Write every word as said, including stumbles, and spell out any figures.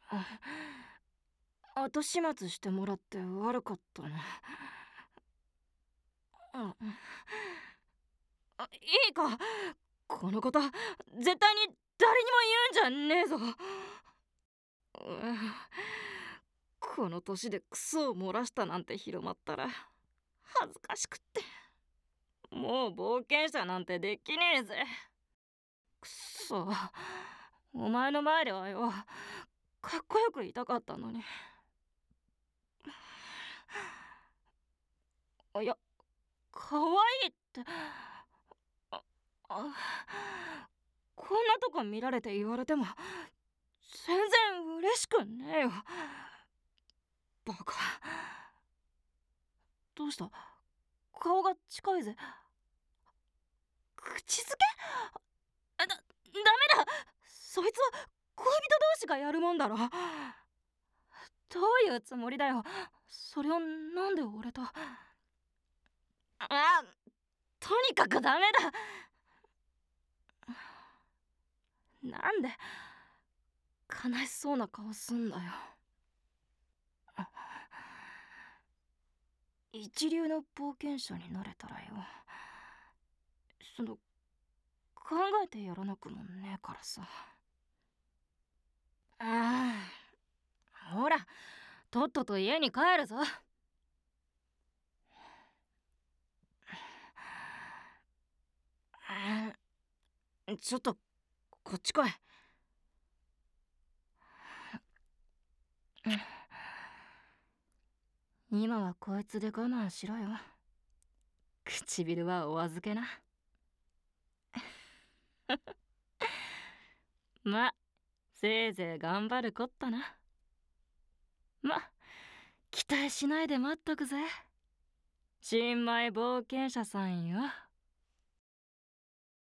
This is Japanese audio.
後始末してもらって悪かったな。ああいいか、このこと絶対に誰にも言うんじゃねえぞ。うんこの年でクソを漏らしたなんて広まったら恥ずかしくってもう冒険者なんてできねえぜ。くそ、お前の前ではよかっこよくいたかったのに。いや、かわいいってああこんなとこ見られて言われても全然嬉しくねえよ。バカ。どうした、顔が近いぜ。口づけだ、ダメだ。そいつは恋人同士がやるもんだろ。どういうつもりだよ。それをなんで俺と。あ、とにかくダメだ。なんで悲しそうな顔すんだよ。一流の冒険者になれたらよ、その考えてやらなくもねえからさ。ああ、ほらとっとと家に帰るぞ。ちょっとこっち来い。今はこいつで我慢しろよ。唇はお預けな。ま、せいぜい頑張るこったな。ま、期待しないで待っとくぜ。新米冒険者さんよ。